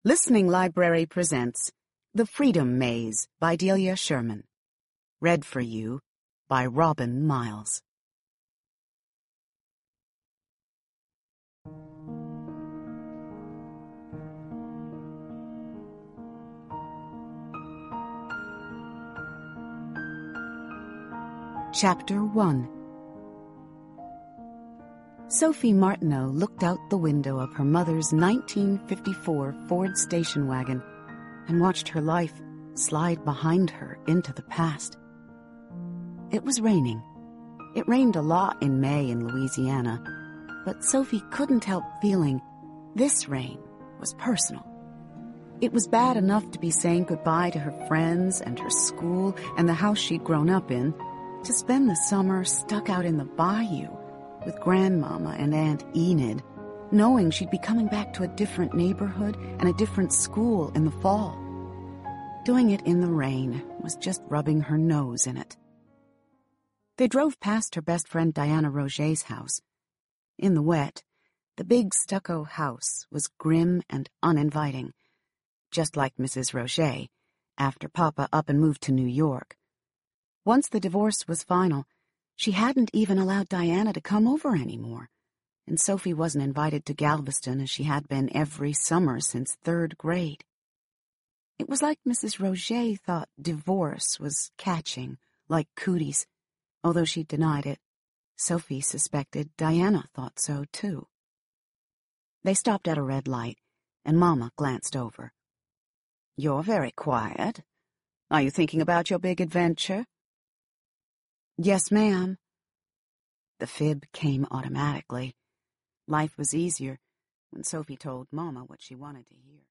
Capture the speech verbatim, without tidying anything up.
Listening Library presents The Freedom Maze by Delia Sherman. Read for you by Robin Miles. Chapter one. Sophie Martineau looked out the window of her mother's nineteen fifty-four Ford station wagon and watched her life slide behind her into the past. It was raining. It rained a lot in May in Louisiana, but Sophie couldn't help feeling this rain was personal. It was bad enough to be saying goodbye to her friends and her school and the house she'd grown up in, to spend the summer stuck out in the bayou with Grandmama and Aunt Enid, knowing she'd be coming back to a different neighborhood and a different school in the fall. Doing it in the rain was just rubbing her nose in it. They drove past her best friend Diana Roget's house. In the wet, the big stucco house was grim and uninviting, just like Missus Roget, after Papa up and moved to New York. Once the divorce was final, she hadn't even allowed Diana to come over anymore, and Sophie wasn't invited to Galveston as she had been every summer since third grade. It was like Missus Roget thought divorce was catching, like cooties. Although she denied it, Sophie suspected Diana thought so, too. They stopped at a red light, and Mama glanced over. "You're very quiet. Are you thinking about your big adventure?" "Yes, ma'am." The fib came automatically. Life was easier when Sophie told Mama what she wanted to hear.